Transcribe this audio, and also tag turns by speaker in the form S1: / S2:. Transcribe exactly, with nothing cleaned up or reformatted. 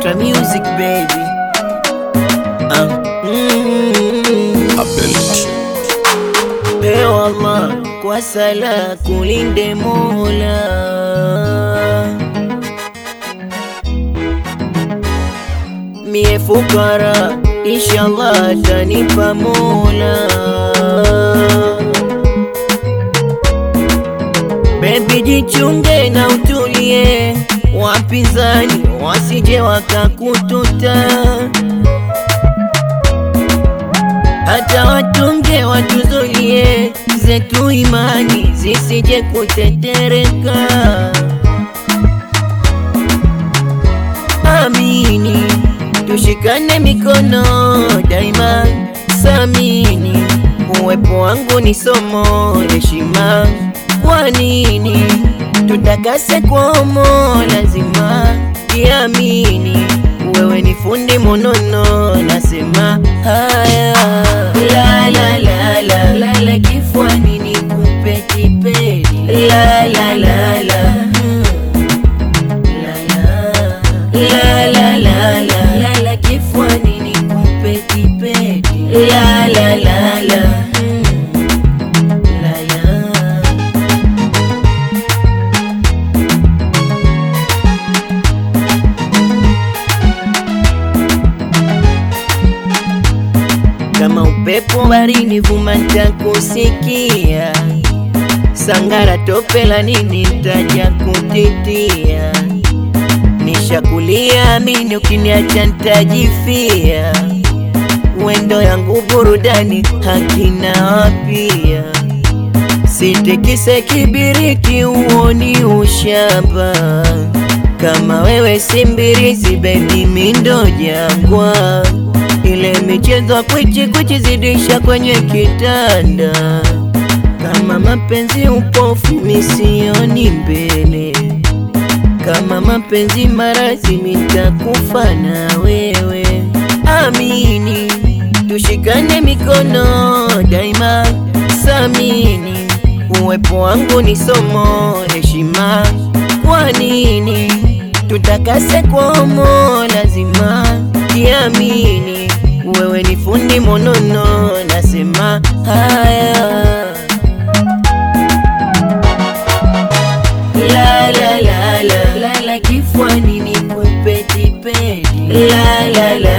S1: Extra music baby. uh. mm-hmm. Ewe Allah kwa sala kulinde Mola, mie fukara inshallah tanipa Mola. Baby jichunge na utulie, wapinzani wasije wakakututa, hata watunge watuzulie, zetu imani zisije kutetereka. Amini tushikane mikono daima, samini uwepo wangu ni somo heshima. Kwa nini tutakase kwa mo lazima, kiamini wewe ni fundi monono, nasema haya la la la la la la, kifuani nikupe kipedi la la la la la la la la la la, kifuani nikupe kipedi la la la la. Kama upepo barini vuma nitakusikia, sangara tope la nini nitaja kutitia. Nishakulia amini ukiniacha nitajifia, wendo yangu burudani hakina wapia. Sitikise kibiriki uoni ushamba, kama wewe simbirizi baby mindo jangwa. Ile michezo kwichi kwichi zidisha kwenye kitanda, kama mapenzi upofu misioni mbele. Kama mapenzi marazi mitakufa na wewe. Amini tushikane mikono daima, samini uwepo wangu ni somo heshima. Kwa nini tutakase kwa mo lazima, kiamini wewe ni fundi monono, nasema haya la la la la la la, kifuani nikupe kipedi la la la